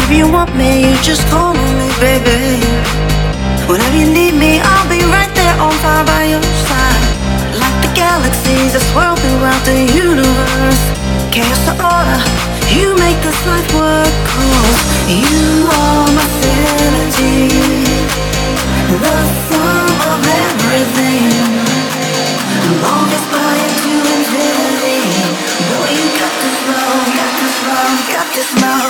Whenever you want me, you just call on me, baby. Whenever you need me, I'll be right there on fire by your side. Like the galaxies that swirl throughout the universe. Chaos to order, you make this life work. 'Cause you are my sanity, the sum of everything. Long aspire to infinity. Boy, you got this love, got this love, got this love.